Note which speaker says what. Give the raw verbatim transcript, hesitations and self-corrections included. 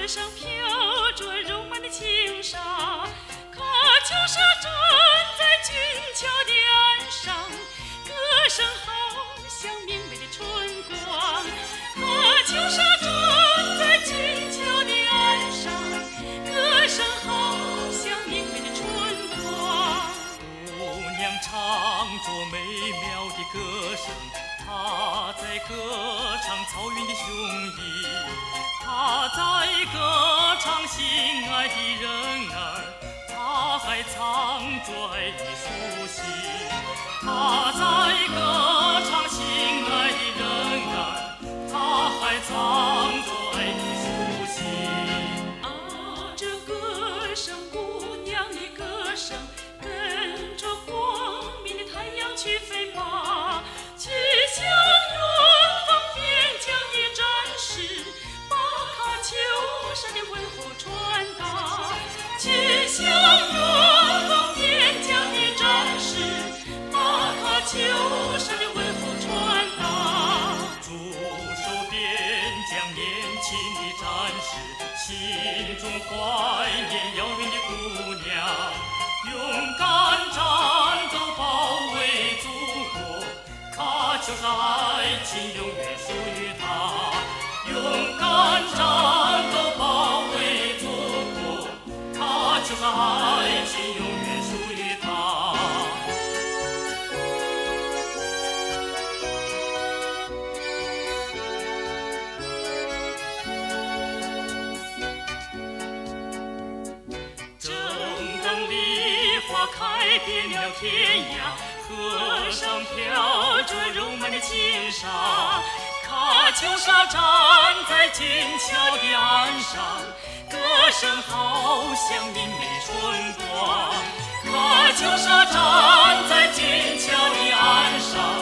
Speaker 1: 河上飘着柔漫的轻纱，喀秋莎站在俊俏的岸上，歌声好像明媚的春光。喀秋莎站在俊俏的岸上，歌声好像明媚的春光。
Speaker 2: 姑娘唱着美妙的歌声，她在歌唱草原的雄鹰，她在歌唱心爱的人儿，她还藏着爱的书信。她在歌唱心爱的人儿，她还藏着爱的书信。
Speaker 1: 啊，这歌声，姑娘的歌声，跟着光明的太阳去飞吧，去向远方边疆的战士，把喀秋莎的问候传达。去向远方边疆的战士，把喀秋莎的问候传达。
Speaker 2: 驻守边疆年轻的战士，心中怀念遥远的姑娘，勇敢战斗保卫祖国，喀秋莎爱情永远属于她。勇敢战斗保卫祖国，喀秋莎爱情永远属于她。
Speaker 1: 正当梨花开遍了天涯，河上飘着柔漫的轻纱，喀秋莎站在俊俏的岸上，歌声好像明媚春光。喀秋莎站在俊俏的岸上，